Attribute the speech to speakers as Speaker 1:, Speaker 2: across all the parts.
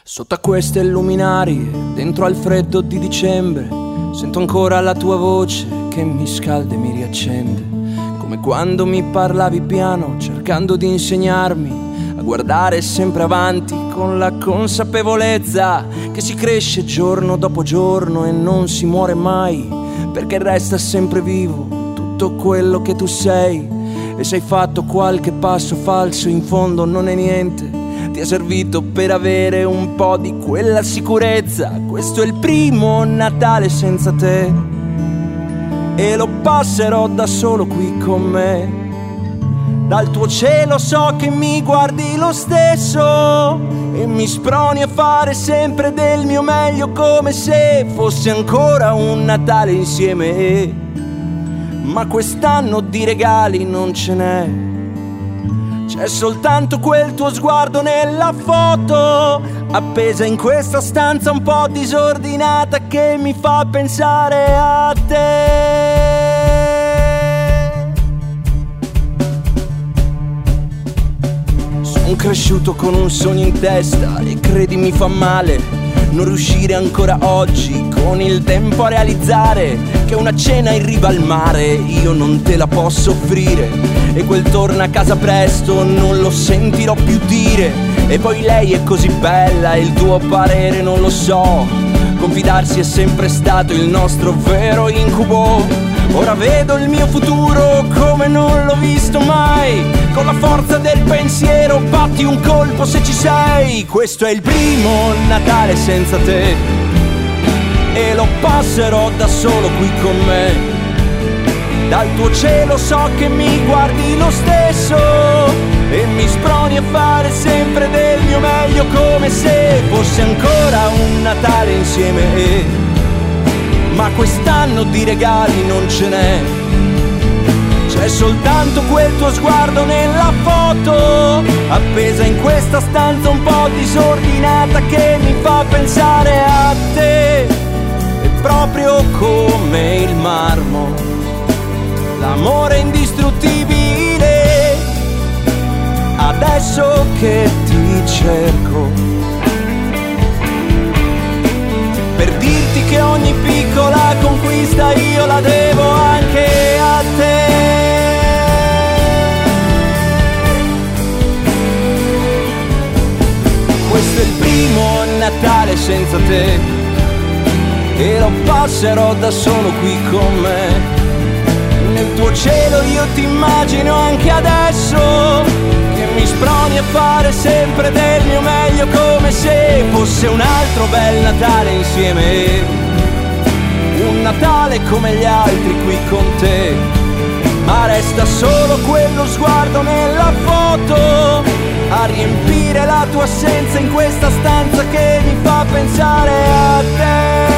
Speaker 1: Sotto a queste luminarie, dentro al freddo di dicembre, sento ancora la tua voce che mi scalda e mi riaccende. Come quando mi parlavi piano, cercando di insegnarmi a guardare sempre avanti, con la consapevolezza che si cresce giorno dopo giorno e non si muore mai, perché resta sempre vivo tutto quello che tu sei. E se hai fatto qualche passo falso, in fondo non è niente, ti è servito per avere un po' di quella sicurezza. Questo è il primo Natale senza te e lo passerò da solo qui con me. Dal tuo cielo so che mi guardi lo stesso e mi sproni a fare sempre del mio meglio, come se fosse ancora un Natale insieme. Ma quest'anno di regali non ce n'è, c'è soltanto quel tuo sguardo nella foto appesa in questa stanza un po' disordinata che mi fa pensare a te. Sono cresciuto con un sogno in testa e credi mi fa male non riuscire ancora oggi con il tempo a realizzare che una cena in riva al mare io non te la posso offrire, e quel torna a casa presto non lo sentirò più dire. E poi lei è così bella e il tuo parere non lo so, confidarsi è sempre stato il nostro vero incubo. Ora vedo il mio futuro come non l'ho visto mai, con la forza del pensiero batti un colpo se ci sei. Questo è il primo Natale senza te e lo passerò da solo qui con me. Dal tuo cielo so che mi guardi lo stesso e mi sproni a fare sempre del mio meglio, come se fosse ancora un Natale insieme. Ma quest'anno di regali non ce n'è, c'è soltanto quel tuo sguardo nella foto appesa in questa stanza un po' disordinata che mi fa pensare a te. E proprio come il marmo, l'amore indistruttibile, adesso che ti cerco, per dirti che ogni piccola conquista io la devo anche a te. Questo è il primo Natale senza te e lo passerò da solo qui con me. Nel tuo cielo io ti immagino anche adesso, che mi sproni a fare sempre del mio meglio, come se fosse un altro bel Natale insieme. Un Natale come gli altri qui con te, ma resta solo quello sguardo nella foto a riempire la tua assenza in questa stanza che mi fa pensare a te.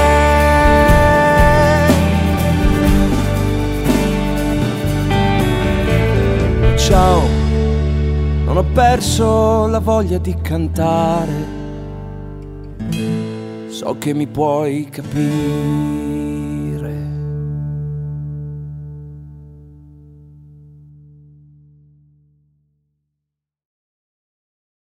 Speaker 1: Ciao, non ho perso la voglia di cantare, so che mi puoi capire.